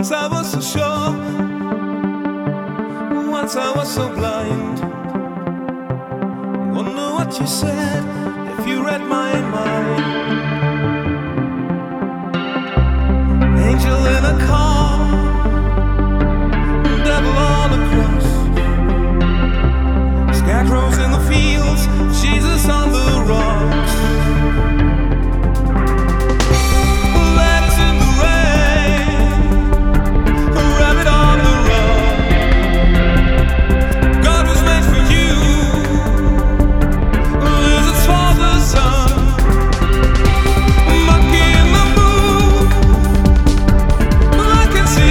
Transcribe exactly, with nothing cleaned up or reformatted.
I was so sure, once I was so blind. Wonder what you said if you read my mind.